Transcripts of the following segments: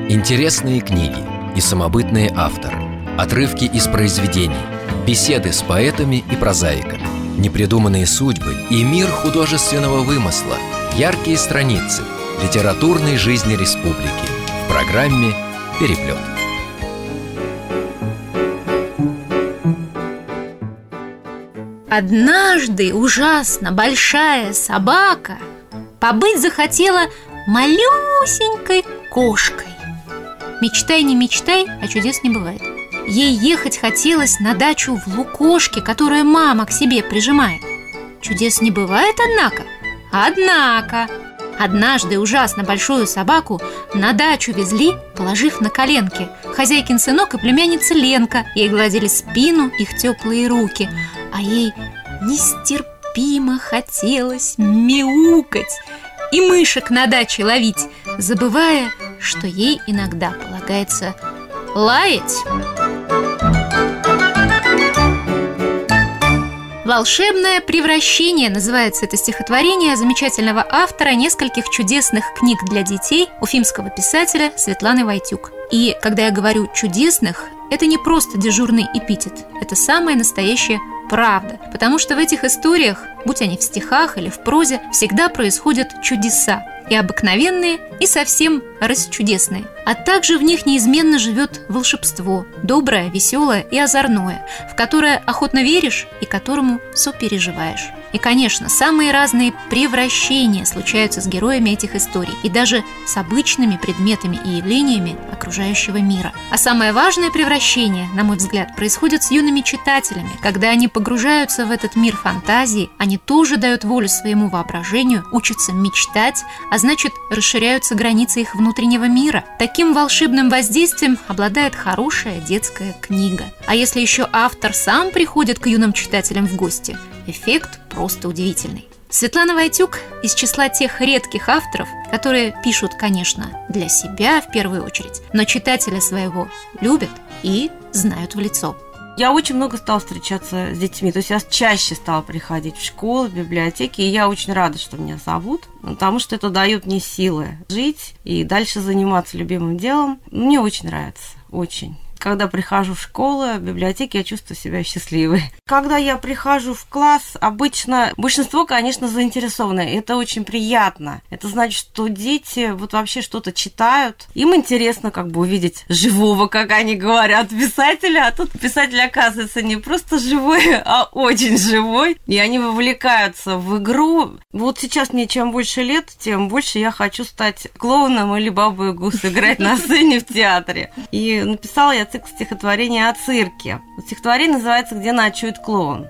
Интересные книги и самобытные авторы, отрывки из произведений, беседы с поэтами и прозаиками, непридуманные судьбы и мир художественного вымысла, яркие страницы литературной жизни республики в программе «Переплет». Однажды ужасно большая собака побыть захотела малюсенькой кошкой. Мечтай, не мечтай, а чудес не бывает. Ей ехать хотелось на дачу в Лукошке, которую мама к себе прижимает. Чудес не бывает, однако. Однажды ужасно большую собаку на дачу везли, положив на коленки. Хозяйкин сынок и племянница Ленка. Ей гладили спину их теплые руки, а ей нестерпимо хотелось мяукать и мышек на даче ловить, забывая, что ей иногда полагается лаять. «Волшебное превращение» называется это стихотворение замечательного автора нескольких чудесных книг для детей, уфимского писателя Светланы Войтюк. И когда я говорю «чудесных», это не просто дежурный эпитет, это самая настоящая правда, потому что в этих историях, будь они в стихах или в прозе, всегда происходят чудеса, и обыкновенные, и совсем расчудесные. А также в них неизменно живет волшебство, доброе, веселое и озорное, в которое охотно веришь и которому сопереживаешь. И, конечно, самые разные превращения случаются с героями этих историй, и даже с обычными предметами и явлениями окружающего мира. А самое важное превращение, на мой взгляд, происходит с юными читателями. Когда они погружаются в этот мир фантазии, они тоже дают волю своему воображению, учатся мечтать, а значит, расширяются границы их внутреннего мира. Таким волшебным воздействием обладает хорошая детская книга. А если еще автор сам приходит к юным читателям в гости, эффект просто удивительный. Светлана Войтюк из числа тех редких авторов, которые пишут, конечно, для себя в первую очередь, но читателя своего любят и знают в лицо. Я очень много стала встречаться с детьми, то есть я чаще стала приходить в школу, в библиотеки, и я очень рада, что меня зовут, потому что это дает мне силы жить и дальше заниматься любимым делом. Мне очень нравится, очень. Когда прихожу в школу, в библиотеке, я чувствую себя счастливой. Когда я прихожу в класс, обычно большинство, конечно, заинтересованы. Это очень приятно. Это значит, что дети вот вообще что-то читают. Им интересно как бы увидеть живого, как они говорят, писателя. А тут писатель, оказывается, не просто живой, а очень живой. И они вовлекаются в игру. Вот сейчас мне чем больше лет, тем больше я хочу стать клоуном или бабой Гус, играть на сцене в театре. И написала я цикл стихотворения о цирке. Стихотворение называется «Где ночует клоун».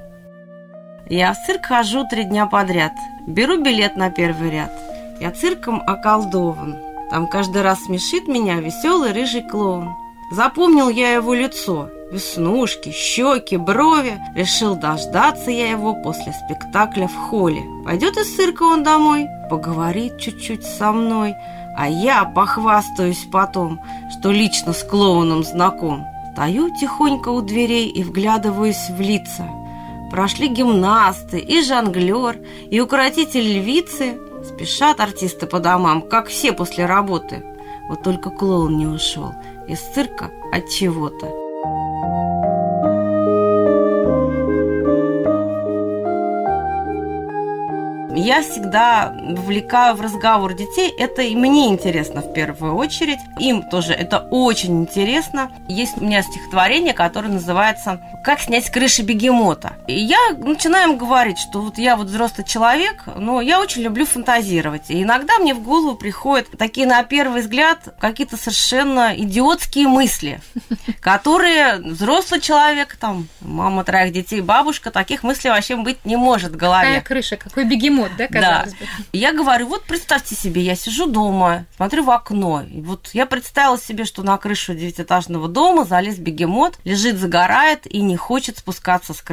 Я в цирк хожу 3 дня подряд. Беру билет на первый ряд. Я цирком околдован. Там каждый раз смешит меня веселый рыжий клоун. Запомнил я его лицо. Веснушки, щеки, брови. Решил дождаться я его после спектакля в холле. Пойдет из цирка он домой, поговорит чуть-чуть со мной, а я похвастаюсь потом, что лично с клоуном знаком. Стою тихонько у дверей и вглядываюсь в лица. Прошли гимнасты и жонглер, и укротитель львицы. Спешат артисты по домам, как все после работы. Вот только клоун не ушел из цирка от чего-то. Я всегда вовлекаю в разговор детей. Это и мне интересно в первую очередь. Им тоже это очень интересно. Есть у меня стихотворение, которое называется «Как снять с крыши бегемота». И я начинаю им говорить, что вот я вот взрослый человек, но я очень люблю фантазировать. И иногда мне в голову приходят такие, на первый взгляд, какие-то совершенно идиотские мысли, которые взрослый человек, там, мама 3 детей, бабушка, таких мыслей вообще быть не может в голове. Какая крыша, какой бегемот, да, казалось бы? Я говорю, вот представьте себе, я сижу дома, смотрю в окно, и вот я представила себе, что на крышу 9-этажного дома залез бегемот, лежит, загорает и не хочет спускаться с крыши.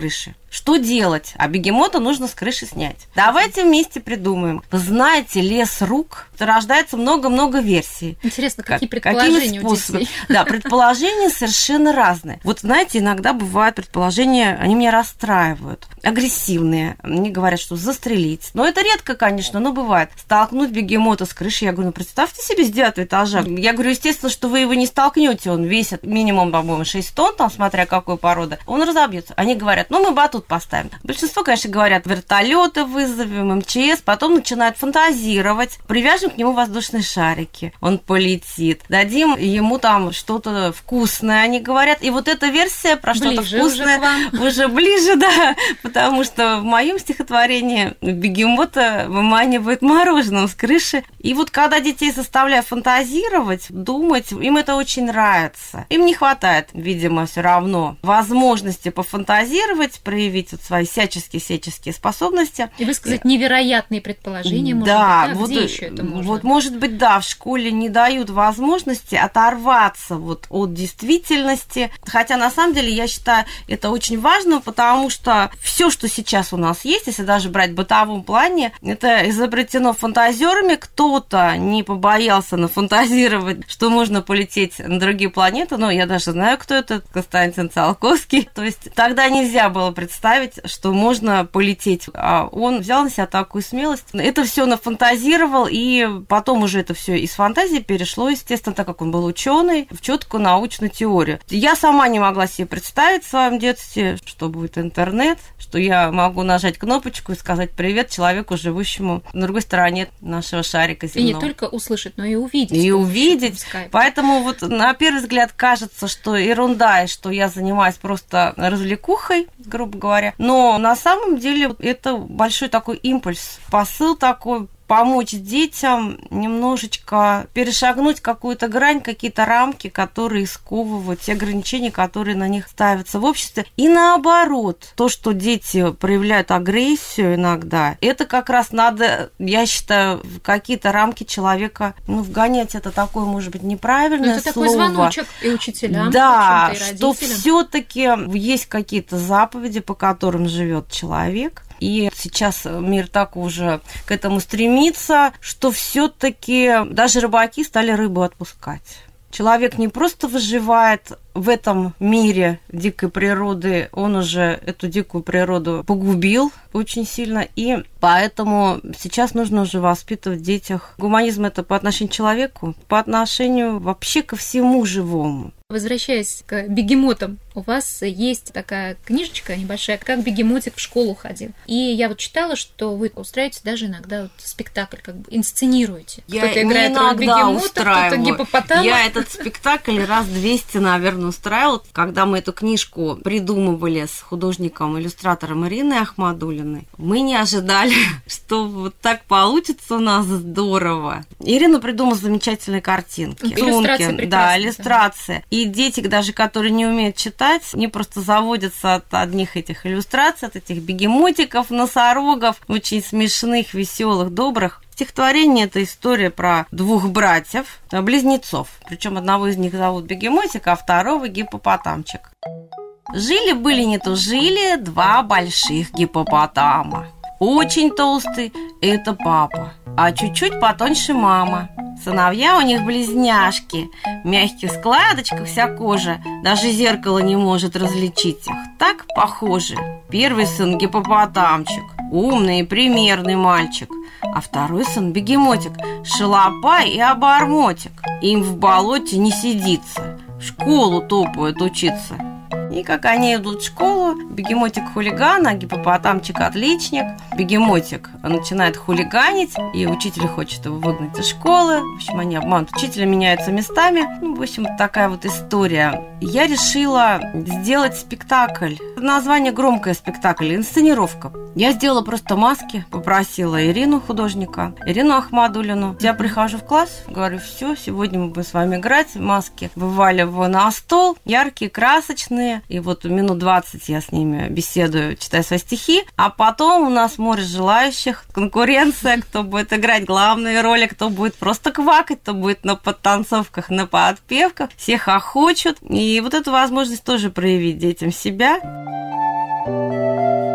Что делать? А бегемота нужно с крыши снять. Давайте вместе придумаем. Вы знаете, лес рук, рождается много-много версий. Интересно, какие предположения у детей? Да, предположения совершенно разные. Вот, знаете, иногда бывают предположения, они меня расстраивают. Агрессивные. Они говорят, что застрелить. Но это редко, конечно, но бывает. Столкнуть бегемота с крыши. Я говорю, ну, представьте себе с 9 этажа. Я говорю, естественно, что вы его не столкнете. Он весит минимум, по-моему, 6 тонн, там, смотря какой породы. Он разобьется. Они говорят, ну, мы батут поставим. Большинство, конечно, говорят, вертолеты вызовем, МЧС. Потом начинают фантазировать. Привяжем к нему воздушные шарики. Он полетит. Дадим ему там что-то вкусное, они говорят. И вот эта версия про что-то вкусное уже ближе, да. Потому что в моем стихотворении бегемота выманивает мороженым с крыши. И вот когда детей заставляют фантазировать, думать, им это очень нравится. Им не хватает, видимо, все равно возможности пофантазировать, проявить вот свои всяческие способности. И высказать невероятные предположения, может да, быть, да? Вот, где еще это можно? Вот, может быть, да, в школе не дают возможности оторваться вот от действительности. Хотя, на самом деле, я считаю, это очень важно, потому что все, что сейчас у нас есть, если даже брать в бытовом плане, это изобретено фантазерами. Кто-то не побоялся нафантазировать, что можно полететь на другие планеты. Но я даже знаю, кто это, Константин Циолковский. То есть тогда нельзя было представить, что можно полететь. А он взял на себя такую смелость. Это все нафантазировал, и потом уже это все из фантазии перешло, естественно, так как он был ученый, в четкую научную теорию. Я сама не могла себе представить в своем детстве, что будет интернет, что я могу нажать кнопочку и сказать привет человеку, живущему на другой стороне нашего шарика земного. И не только услышать, но и увидеть. И увидеть. Поэтому вот на первый взгляд кажется, что ерунда, и что я занимаюсь просто развлекухой, грубо говоря. Но на самом деле это большой такой импульс, посыл такой, помочь детям немножечко перешагнуть какую-то грань, какие-то рамки, которые сковывают, те ограничения, которые на них ставятся в обществе. И наоборот, то, что дети проявляют агрессию иногда, это как раз надо, я считаю, в какие-то рамки человека, вгонять. Это такое, может быть, неправильное это слово. Это такой звоночек и учителям, да, и родителям. Что все-таки есть какие-то заповеди, по которым живет человек. И сейчас мир так уже к этому стремится, что все-таки даже рыбаки стали рыбу отпускать. Человек не просто выживает в этом мире дикой природы, он уже эту дикую природу погубил очень сильно, и поэтому сейчас нужно уже воспитывать в детях. Гуманизм – это по отношению к человеку, по отношению вообще ко всему живому. Возвращаясь к бегемотам, у вас есть такая книжечка небольшая, как бегемотик в школу ходил. И я вот читала, что вы устраиваете даже иногда вот спектакль, как бы инсценируете. Кто-то играет роль бегемота, кто-то гиппопотама. Я этот спектакль раз 200, наверное, устраивала. Когда мы эту книжку придумывали с художником-иллюстратором Ириной Ахмадуллиной, мы не ожидали, что вот так получится у нас здорово. Ирина придумала замечательные картинки. Иллюстрации прекрасные. Да, иллюстрации. И дети, даже которые не умеют читать, они просто заводятся от одних этих иллюстраций, от этих бегемотиков, носорогов, очень смешных, веселых, добрых. Стихотворение – это история про двух братьев, близнецов. Причем одного из них зовут Бегемотик, а второго – Гиппопотамчик. Жили-были не тужили два больших гиппопотама. Очень толстый – это папа, а чуть-чуть потоньше мама. Сыновья у них близняшки, в мягких складочках вся кожа, даже зеркало не может различить их, так похожи. Первый сын Гиппопотамчик, умный и примерный мальчик, а второй сын Бегемотик, шалопай и обормотик. Им в болоте не сидится, в школу топают учиться. И как они идут в школу, Бегемотик хулиган, а Гиппопотамчик отличник. Бегемотик начинает хулиганить, и учитель хочет его выгнать из школы. В общем, они обманут учителя, меняются местами. В общем, такая вот история. Я решила сделать спектакль. Название громкое — спектакль, инсценировка. Я сделала просто маски, попросила Ирину, художника, Ирину Ахмадуллину. Я прихожу в класс, говорю, все, сегодня мы будем с вами играть. Маски вываливаю на стол, яркие, красочные. И вот минут 20 я с ними беседую, читаю свои стихи. А потом у нас море желающих, конкуренция, кто будет играть главные роли, кто будет просто квакать, кто будет на подтанцовках, на подпевках. Все хохочут. И вот эту возможность тоже проявить детям себя.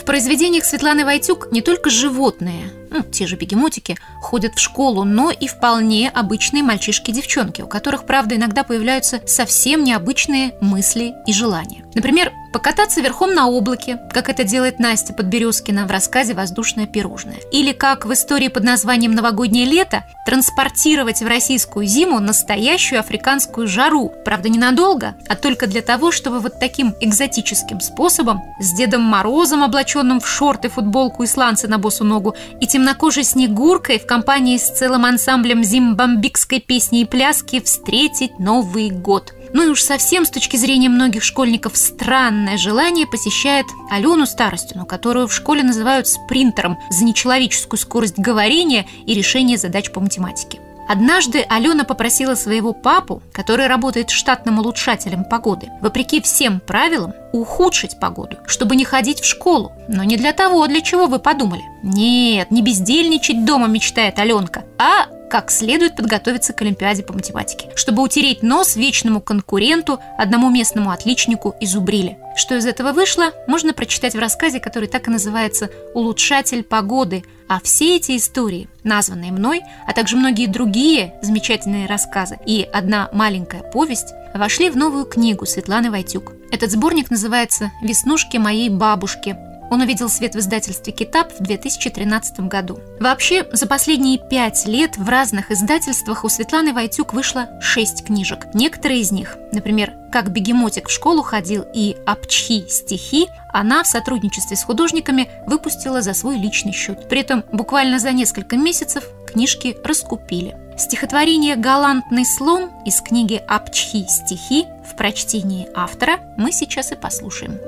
произведениях Светланы Войтюк не только животные, те же бегемотики, ходят в школу, но и вполне обычные мальчишки и девчонки, у которых, правда, иногда появляются совсем необычные мысли и желания. Например, покататься верхом на облаке, как это делает Настя Подберезкина в рассказе «Воздушное пирожное». Или, как в истории под названием «Новогоднее лето», транспортировать в российскую зиму настоящую африканскую жару. Правда, ненадолго, а только для того, чтобы вот таким экзотическим способом с Дедом Морозом, облаченным в шорты, футболку и сланцы на босу ногу, и темнокожей Снегуркой в компании с целым ансамблем зимбамбикской песни и пляски встретить Новый год. Ну и уж совсем с точки зрения многих школьников странное желание посещает Алену Старостину, которую в школе называют спринтером за нечеловеческую скорость говорения и решения задач по математике. Однажды Алена попросила своего папу, который работает штатным улучшателем погоды, вопреки всем правилам, ухудшить погоду, чтобы не ходить в школу. Но не для того, для чего вы подумали. Нет, не бездельничать дома мечтает Аленка, а как следует подготовиться к Олимпиаде по математике, чтобы утереть нос вечному конкуренту, одному местному отличнику из Зубрили. Что из этого вышло, можно прочитать в рассказе, который так и называется «Улучшатель погоды». А все эти истории, названные мной, а также многие другие замечательные рассказы и одна маленькая повесть, вошли в новую книгу Светланы Войтюк. Этот сборник называется «Веснушки моей бабушки». Он увидел свет в издательстве «Китап» в 2013 году. Вообще, за последние 5 лет в разных издательствах у Светланы Войтюк вышло 6 книжек. Некоторые из них, например, «Как бегемотик в школу ходил» и «Апчхи стихи», она в сотрудничестве с художниками выпустила за свой личный счет. При этом буквально за несколько месяцев книжки раскупили. Стихотворение «Галантный слон» из книги «Апчхи стихи» в прочтении автора мы сейчас и послушаем.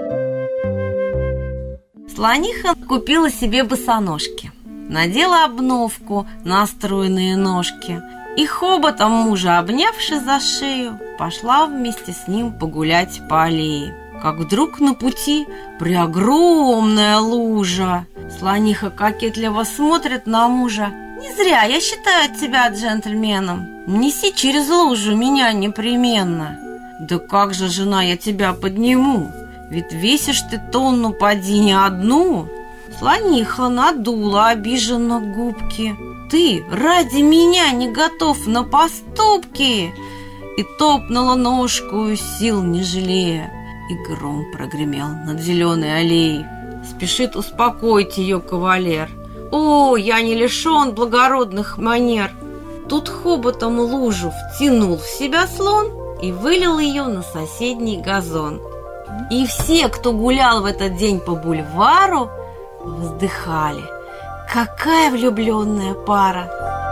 Слониха купила себе босоножки, надела обновку на стройные ножки и, хоботом мужа обнявши за шею, пошла вместе с ним погулять по аллее. Как вдруг на пути преогромная лужа. Слониха кокетливо смотрит на мужа. «Не зря я считаю тебя джентльменом. Неси через лужу меня непременно». «Да как же, жена, я тебя подниму? Ведь весишь ты тонну, поди не одну». Слониха надула обиженно губки. «Ты ради меня не готов на поступки!» И топнула ножку, сил не жалея. И гром прогремел над зеленой аллеей. Спешит успокоить ее кавалер. «О, я не лишен благородных манер!» Тут хоботом лужу втянул в себя слон и вылил ее на соседний газон. И все, кто гулял в этот день по бульвару, вздыхали: какая влюбленная пара!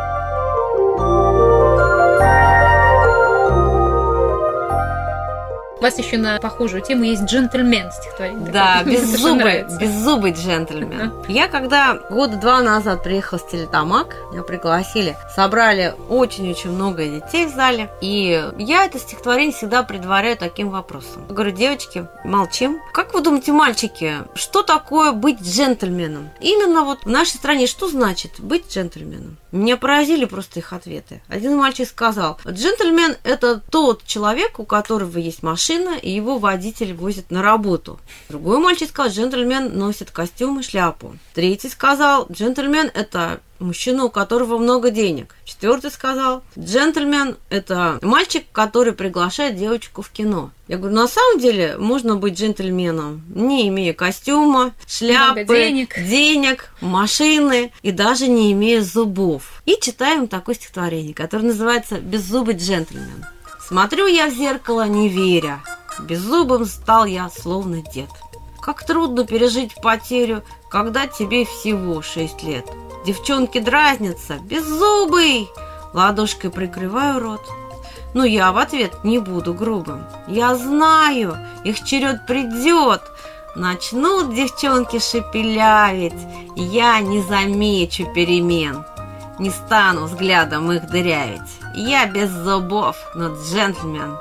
У вас еще на похожую тему есть «Джентльмен» стихотворение. Да, беззубый джентльмен. Я когда 2 года назад приехала с Телетамак, меня пригласили, собрали очень-очень много детей в зале, и я это стихотворение всегда предваряю таким вопросом. Я говорю: девочки, молчим. Как вы думаете, мальчики, что такое быть джентльменом? Именно вот в нашей стране что значит быть джентльменом? Меня поразили просто их ответы. Один мальчик сказал: джентльмен – это тот человек, у которого есть машина, и его водитель возит на работу. Другой мальчик сказал: джентльмен носит костюм и шляпу. Третий сказал: джентльмен – это мужчина, у которого много денег. Четвертый сказал: джентльмен – это мальчик, который приглашает девочку в кино. Я говорю: на самом деле можно быть джентльменом, не имея костюма, шляпы, денег, машины и даже не имея зубов. И читаем такое стихотворение, которое называется «Беззубый джентльмен». Смотрю я в зеркало, не веря, беззубым стал я, словно дед. Как трудно пережить потерю, когда тебе всего 6 лет. Девчонки дразнятся: беззубый! Ладошкой прикрываю рот. Но я в ответ не буду грубым. Я знаю, их черед придет. Начнут девчонки шепелявить, я не замечу перемен. Не стану взглядом их дырявить. Я без зубов, но джентльмен.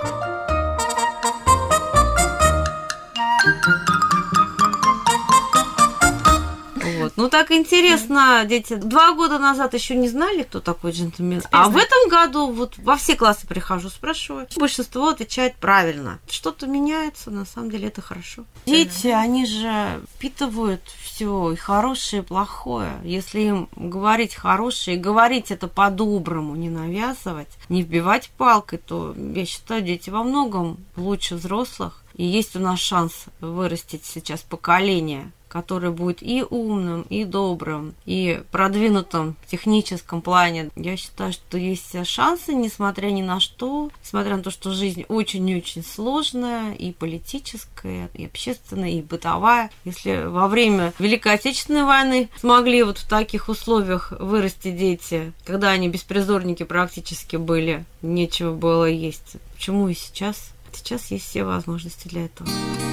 Вот. Ну, так интересно, дети 2 года назад еще не знали, кто такой джентльмен. А в этом году вот во все классы прихожу, спрашиваю. Большинство отвечает правильно. Что-то меняется, на самом деле это хорошо. Дети, они же впитывают все, и хорошее, и плохое. Если им говорить хорошее, и говорить это по-доброму, не навязывать, не вбивать палкой, то, я считаю, дети во многом лучше взрослых. И есть у нас шанс вырастить сейчас поколение, которое будет и умным, и добрым, и продвинутым в техническом плане. Я считаю, что есть все шансы, несмотря ни на что, несмотря на то, что жизнь очень и очень сложная, и политическая, и общественная, и бытовая. Если во время Великой Отечественной войны смогли вот в таких условиях вырасти дети, когда они беспризорники практически были, нечего было есть, почему и сейчас? Сейчас есть все возможности для этого.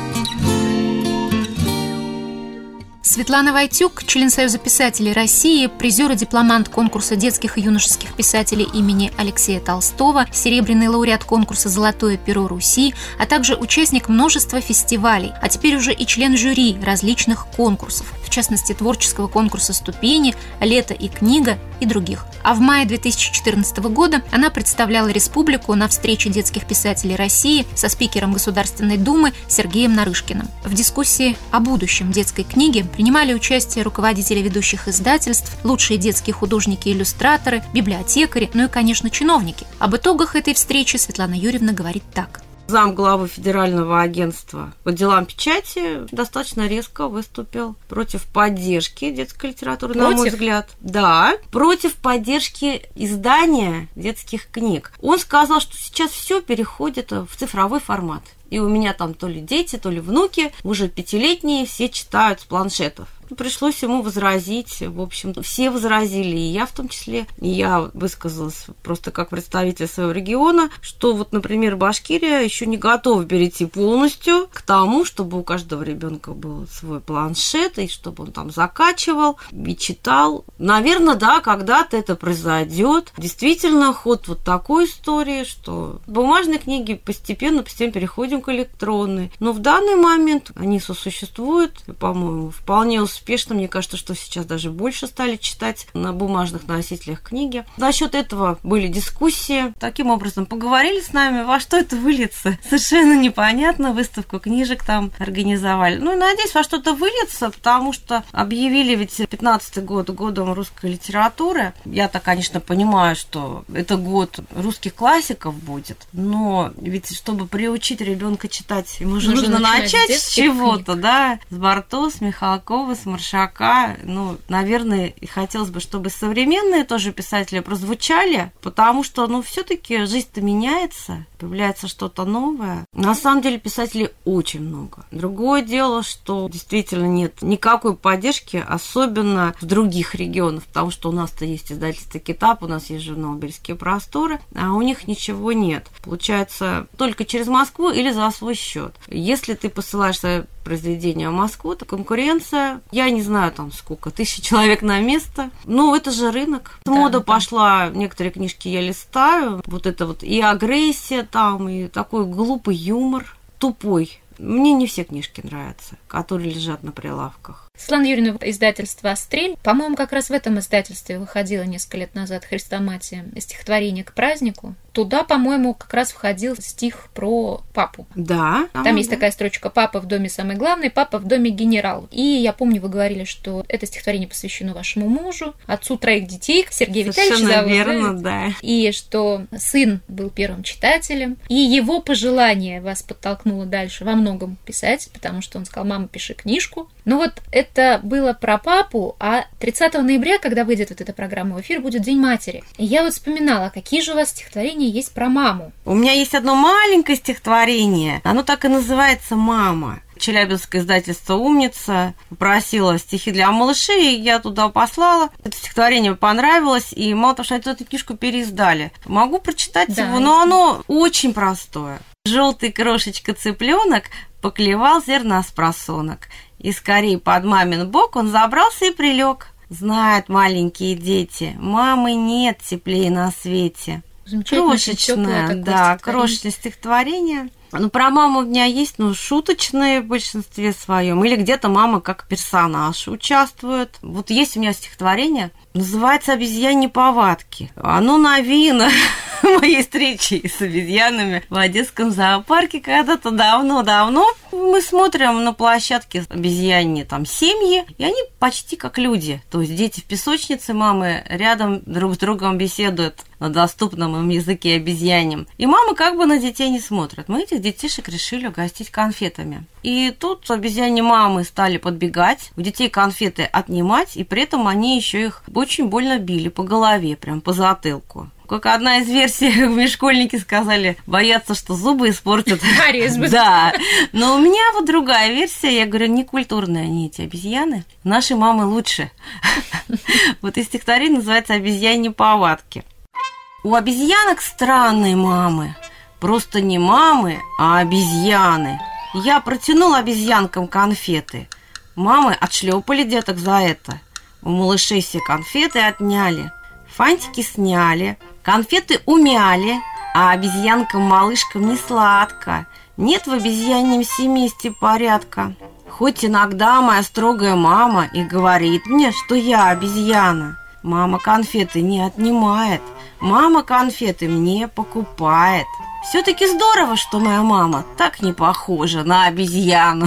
Светлана Войтюк, член Союза писателей России, призер и дипломант конкурса детских и юношеских писателей имени Алексея Толстого, серебряный лауреат конкурса «Золотое перо Руси», а также участник множества фестивалей, а теперь уже и член жюри различных конкурсов, в частности, творческого конкурса «Ступени», «Лето и книга» и других. А в мае 2014 года она представляла республику на встрече детских писателей России со спикером Государственной Думы Сергеем Нарышкиным. В дискуссии о будущем детской книги принимали участие руководители ведущих издательств, лучшие детские художники-иллюстраторы, библиотекари, ну и, конечно, чиновники. Об итогах этой встречи Светлана Юрьевна говорит так. Замглавы Федерального агентства по делам печати достаточно резко выступил против поддержки детской литературы, на мой взгляд. Да, против поддержки издания детских книг. Он сказал, что сейчас все переходит в цифровой формат. И у меня там то ли дети, то ли внуки, уже 5-летние, все читают с планшетов. Пришлось ему возразить, в общем, все возразили, и я в том числе. И я высказалась просто как представитель своего региона, что вот, например, Башкирия еще не готова перейти полностью к тому, чтобы у каждого ребенка был свой планшет, и чтобы он там закачивал и читал. Наверное, да, когда-то это произойдет. Действительно, ход вот такой истории, что бумажные книги постепенно переходим к электронной. Но в данный момент они сосуществуют, по-моему, вполне успешно. Мне кажется, что сейчас даже больше стали читать на бумажных носителях книги. Насчет этого были дискуссии. Таким образом, поговорили с нами, во что это выльется. Совершенно непонятно. Выставку книжек там организовали. Ну и надеюсь, во что-то выльется, потому что объявили ведь 15-й год годом русской литературы. Я-то, конечно, понимаю, что это год русских классиков будет, но ведь чтобы приучить ребенка читать, ему же нужно начать с чего-то, да, с Барто, с Михалкова, с Маршака. Ну, наверное, и хотелось бы, чтобы современные тоже писатели прозвучали, потому что, ну, все-таки жизнь-то меняется, появляется что-то новое. На самом деле писателей очень много. Другое дело, что действительно нет никакой поддержки, особенно в других регионах, потому что у нас-то есть издательство «Китап», у нас есть журнал «Бельские просторы», а у них ничего нет. Получается, только через Москву или за свой счет. Если ты посылаешь свое произведение в Москву, то конкуренция, я не знаю там сколько, 1000 человек на место. Ну, это же рынок. Да, мода пошла, некоторые книжки я листаю, вот это вот и агрессия там, и такой глупый юмор, тупой. Мне не все книжки нравятся, которые лежат на прилавках. Светлана Юрьевна, издательство «Астрель», по-моему, как раз в этом издательстве выходило несколько лет назад «Хрестоматия», стихотворение к празднику. Туда, по-моему, как раз входил стих про папу. Да. Там есть такая строчка: «Папа в доме самый главный, папа в доме генерал». И я помню, вы говорили, что это стихотворение посвящено вашему мужу, отцу 3 детей, Сергею Витальевичу зовут. Верно, да. И что сын был первым читателем, и его пожелание вас подтолкнуло дальше во многом писать, потому что он сказал: «Мама, пиши книжку». Ну вот это было про папу, а 30 ноября, когда выйдет вот эта программа в эфир, будет День матери. И я вот вспоминала, какие же у вас стихотворения есть про маму. У меня есть одно маленькое стихотворение, оно так и называется «Мама». Челябинское издательство «Умница» попросило стихи для малышей, и я туда послала. Это стихотворение понравилось, и мало того, что они эту книжку переиздали. Могу прочитать его, но оно очень простое. Желтый крошечка цыпленок поклевал зерна с просонок, и скорее под мамин бок он забрался и прилег. Знают маленькие дети, мамы нет теплее на свете. Крошечное, да, крошечное стихотворение. Ну, про маму у меня есть, шуточные в большинстве своем. Или где-то мама как персонаж участвует. Вот есть у меня стихотворение, называется «Обезьяньи повадки». Оно новина моей встречи с обезьянами в Одесском зоопарке когда-то давно-давно. Мы смотрим на площадке обезьяньи там семьи, и они почти как люди. То есть дети в песочнице, мамы рядом друг с другом беседуют на доступном им языке обезьяньем. И мамы как бы на детей не смотрят. Мы этих детишек решили угостить конфетами. И тут обезьяньи мамы стали подбегать, у детей конфеты отнимать, и при этом они еще их очень больно били по голове, прям по затылку. Как одна из версий, мне школьники сказали, боятся, что зубы испортят. Да, но у меня вот другая версия, я говорю, некультурные они, эти обезьяны, наши мамы лучше. Вот и стихотворение называется «Обезьяньи повадки». У обезьянок странные мамы, просто не мамы, а обезьяны. Я протянул обезьянкам конфеты. Мамы отшлепали деток за это. У малышей все конфеты отняли, фантики сняли, конфеты умяли, а обезьянкам-малышкам не сладко. Нет в обезьяньем семействе порядка. Хоть иногда моя строгая мама и говорит мне, что я обезьяна, мама конфеты не отнимает, мама конфеты мне покупает. Все-таки здорово, что моя мама так не похожа на обезьяну.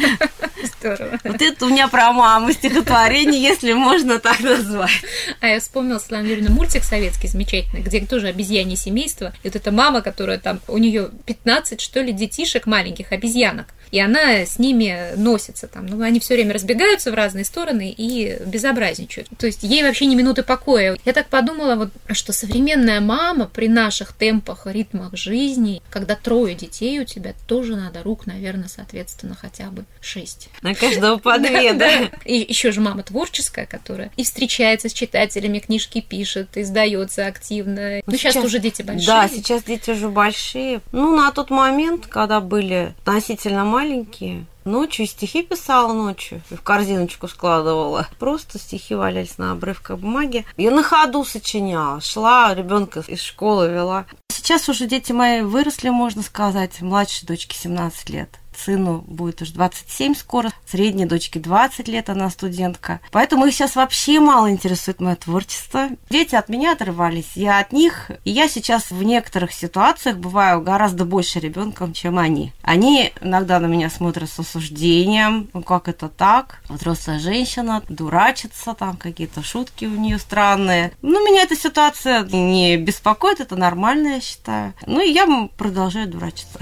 Здорово. Вот это у меня про маму стихотворение, если можно так назвать. А я вспомнила, Светлана Юрьевна, мультик советский замечательный, где тоже обезьянье семейство. И вот эта мама, которая там, у нее 15, что ли, детишек маленьких, обезьянок. И она с ними носится там. Ну, они все время разбегаются в разные стороны и безобразничают. То есть ей вообще ни минуты покоя. Я так подумала, вот, что современная мама при наших темпах, ритмах жизни, когда 3 детей у тебя, тоже надо рук, наверное, соответственно, хотя бы 6. На каждого по 2, да? И еще же мама творческая, которая и встречается с читателями, книжки пишет, издается активно. Ну, сейчас уже дети большие. Да, сейчас дети уже большие. Ну, на тот момент, когда были относительно маленькие, ночью стихи писала ночью, в корзиночку складывала. Просто стихи валялись на обрывках бумаги. Я на ходу сочиняла, шла, ребенка из школы вела. Сейчас уже дети мои выросли, можно сказать. Младшей дочке 17 лет. Сыну будет уже 27 скоро, средней дочке 20 лет, она студентка. Поэтому их сейчас вообще мало интересует мое творчество. Дети от меня оторвались, я от них. И я сейчас в некоторых ситуациях бываю гораздо больше ребенком, чем они. Они иногда на меня смотрят с осуждением. Ну, как это так? Взрослая женщина дурачится, там какие-то шутки у нее странные. Ну, меня эта ситуация не беспокоит, это нормально, я считаю. Ну, и я продолжаю дурачиться.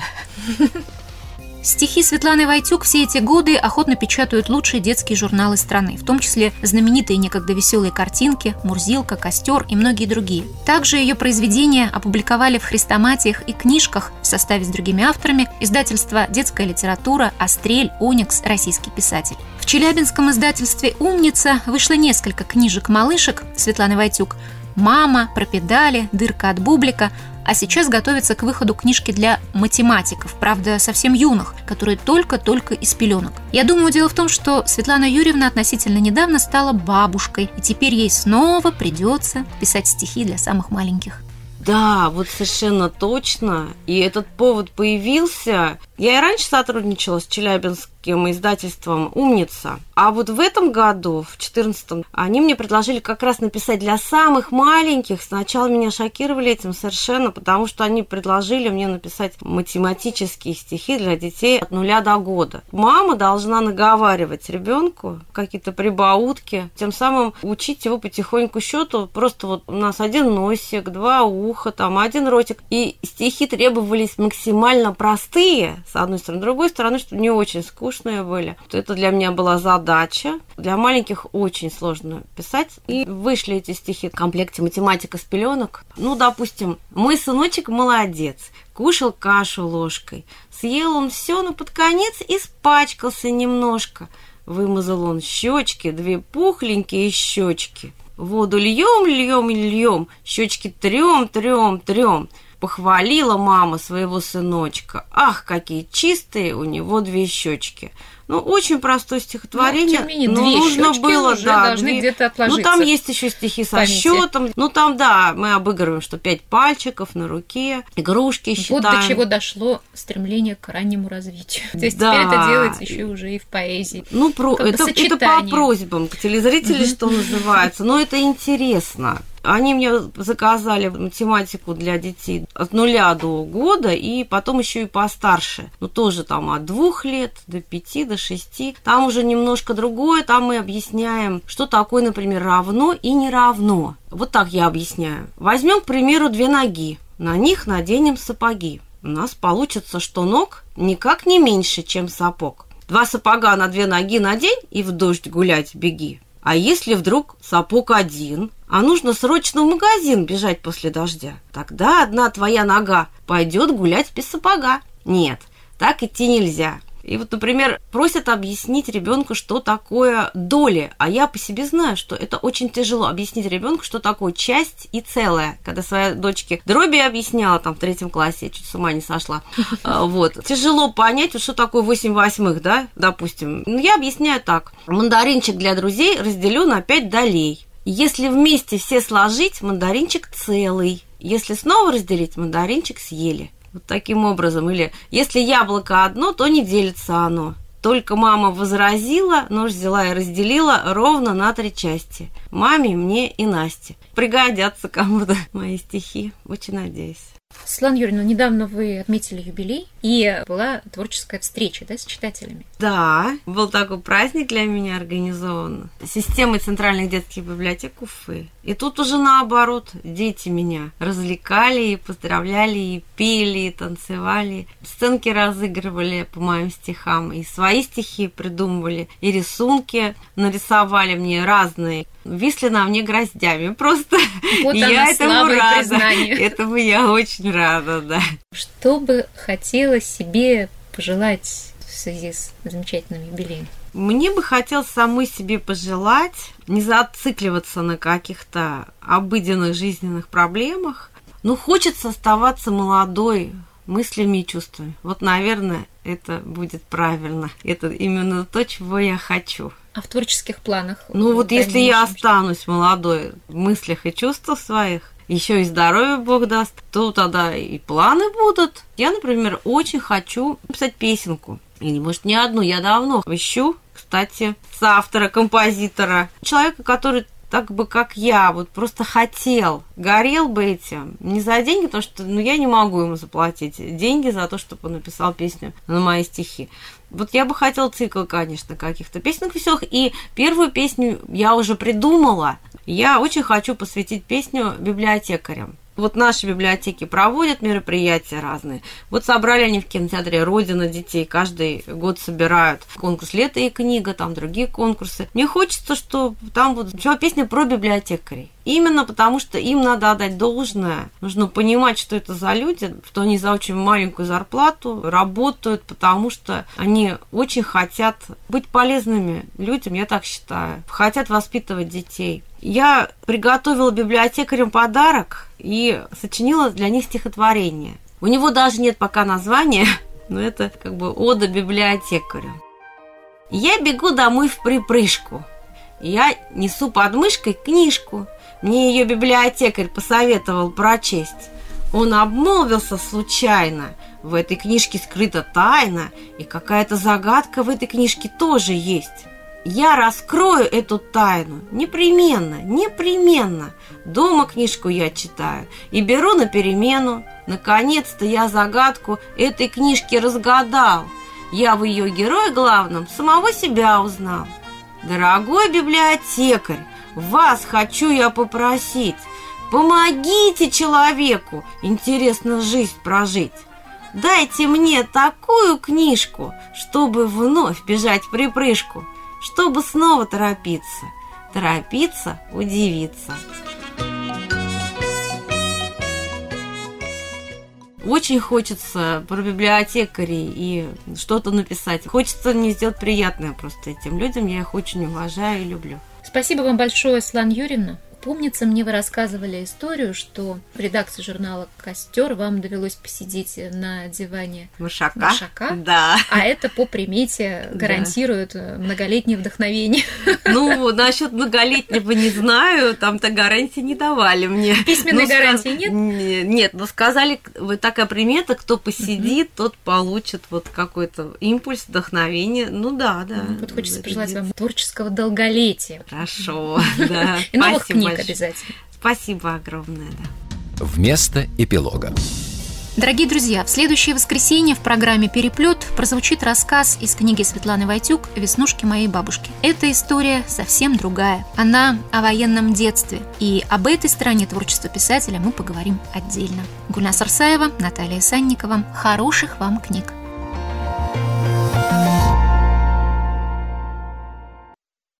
Стихи Светланы Войтюк все эти годы охотно печатают лучшие детские журналы страны, в том числе знаменитые некогда веселые картинки, «Мурзилка», «Костер» и многие другие. Также ее произведения опубликовали в хрестоматиях и книжках в составе с другими авторами издательства «Детская литература», «Острель», «Оникс», «Российский писатель». В челябинском издательстве «Умница» вышло несколько книжек-малышек Светланы Войтюк: «Мама», «Про педали», «Дырка от бублика», а сейчас готовятся к выходу книжки для математиков, правда, совсем юных, которые только-только из пеленок. Я думаю, дело в том, что Светлана Юрьевна относительно недавно стала бабушкой, и теперь ей снова придется писать стихи для самых маленьких. Да, вот совершенно точно. И этот повод появился. Я и раньше сотрудничала с челябинским издательством «Умница». А вот в этом году, в 2014, они мне предложили как раз написать для самых маленьких. Сначала меня шокировали этим совершенно, потому что они предложили мне написать математические стихи для детей от 0 до года. Мама должна наговаривать ребенку какие-то прибаутки, тем самым учить его потихоньку счету. Просто вот у нас 1 носик, 2 уха, там 1 ротик. И стихи требовались максимально простые, с одной стороны. С другой стороны, что не очень скучные были. Это для меня была задача. Для маленьких очень сложно писать. И вышли эти стихи в комплекте «Математика с пеленок». Ну, допустим, «Мой сыночек молодец, кушал кашу ложкой. Съел он все, но под конец испачкался немножко. Вымазал он щечки, 2 пухленькие щечки. Воду льем, льем и льем, щечки трем, трем, трем. Похвалила мама своего сыночка. Ах, какие чистые у него 2 щечки. Очень простое стихотворение. Тем не менее, но 2 нужно было, уже должны где-то отложиться. Там есть еще стихи со счетом. Там, мы обыгрываем, что 5 пальчиков на руке, игрушки считаем. Вот до чего дошло стремление к раннему развитию. То есть теперь это делается еще уже и в поэзии. Это по просьбам к телезрителям, что называется. Но это интересно. Они мне заказали математику для детей от 0 до года, и потом еще и постарше. Тоже там от 2 лет до 5, до 6. Там уже немножко другое. Там мы объясняем, что такое, например, равно и не равно. Вот так я объясняю. Возьмем, к примеру, 2 ноги. На них наденем сапоги. У нас получится, что ног никак не меньше, чем сапог. 2 сапога на 2 ноги надень и в дождь гулять беги. А если вдруг сапог 1, а нужно срочно в магазин бежать после дождя, тогда одна твоя нога пойдет гулять без сапога. Нет, так идти нельзя. И например, просят объяснить ребенку, что такое доли. А я по себе знаю, что это очень тяжело объяснить ребенку, что такое часть и целое. Когда своей дочке дроби объясняла в 3 классе, я чуть с ума не сошла. Тяжело понять, что такое 8/8, да, допустим. Я объясняю так. Мандаринчик для друзей разделю на 5 долей. Если вместе все сложить, мандаринчик целый. Если снова разделить, мандаринчик съели. Вот таким образом. Или если яблоко одно, то не делится оно. Только мама возразила, нож взяла и разделила ровно на 3 части. Маме, мне и Насте. Пригодятся кому-то мои стихи. Очень надеюсь. Светлана Юрьевна, недавно вы отметили юбилей, и была творческая встреча, с читателями? Да, был такой праздник для меня организован системой центральных детских библиотек Уфы. И тут уже наоборот, дети меня развлекали, и поздравляли, и пели, и танцевали. Сценки разыгрывали по моим стихам, и свои стихи придумывали, и рисунки нарисовали мне разные. Висли на мне гроздями просто. Вот я этому рада. Признание. Этому я очень рада, да. Что бы хотелось себе пожелать в связи с замечательным юбилеем? Мне бы хотелось самой себе пожелать не зацикливаться на каких-то обыденных жизненных проблемах. Хочется оставаться молодой мыслями и чувствами. Наверное, это будет правильно. Это именно то, чего я хочу. А в творческих планах? Если я останусь молодой в мыслях и чувствах своих, еще и здоровье Бог даст, то тогда и планы будут. Я, например, очень хочу написать песенку. Или, может, не одну. Я давно ищу, кстати, соавтора, композитора. Человека, который так бы, как я, просто хотел, горел бы этим. Не за деньги, потому что я не могу ему заплатить деньги за то, чтобы он написал песню на мои стихи. Я бы хотела цикл, конечно, каких-то песенных веселых. И первую песню я уже придумала. Я очень хочу посвятить песню библиотекарям. Наши библиотеки проводят мероприятия разные. Собрали они в кинотеатре «Родина» детей. Каждый год собирают конкурс «Лето и книга», там другие конкурсы. Мне хочется, что там будет песня про библиотекарей. Именно потому, что им надо отдать должное. Нужно понимать, что это за люди, что они за очень маленькую зарплату работают, потому что они очень хотят быть полезными людям, я так считаю. Хотят воспитывать детей. Я приготовила библиотекарям подарок и сочинила для них стихотворение. У него даже нет пока названия, но это ода библиотекарю. Я бегу домой в припрыжку. Я несу под мышкой книжку. Мне ее библиотекарь посоветовал прочесть. Он обмолвился случайно. В этой книжке скрыта тайна, и какая-то загадка в этой книжке тоже есть. Я раскрою эту тайну непременно. Дома книжку я читаю и беру на перемену. Наконец-то я загадку этой книжки разгадал. Я в ее герое главном самого себя узнал. Дорогой библиотекарь, вас хочу я попросить, помогите человеку интересно жизнь прожить. Дайте мне такую книжку, чтобы вновь бежать в припрыжку, чтобы снова торопиться, удивиться. Очень хочется про библиотекарей и что-то написать. Хочется мне сделать приятное просто этим людям. Я их очень уважаю и люблю. Спасибо вам большое, Светлана Юрьевна. Помнится, мне вы рассказывали историю, что в редакции журнала «Костер» вам довелось посидеть на диване Машака. Да. А это по примете гарантирует многолетнее вдохновение. Ну, насчет многолетнего не знаю, там-то гарантии не давали мне. Письменной гарантии нет? Нет, но сказали, вот такая примета, кто посидит, тот получит вот какой-то импульс, вдохновение. Ну да. Вот хочется пожелать вам творческого долголетия. Хорошо, да. И новых книг обязательно. Спасибо огромное, да. Вместо эпилога. Дорогие друзья, в следующее воскресенье в программе «Переплет» прозвучит рассказ из книги Светланы Войтюк «Веснушки моей бабушки». Эта история совсем другая. Она о военном детстве. И об этой стороне творчества писателя мы поговорим отдельно. Гульнас Арсаева, Наталья Санникова. Хороших вам книг!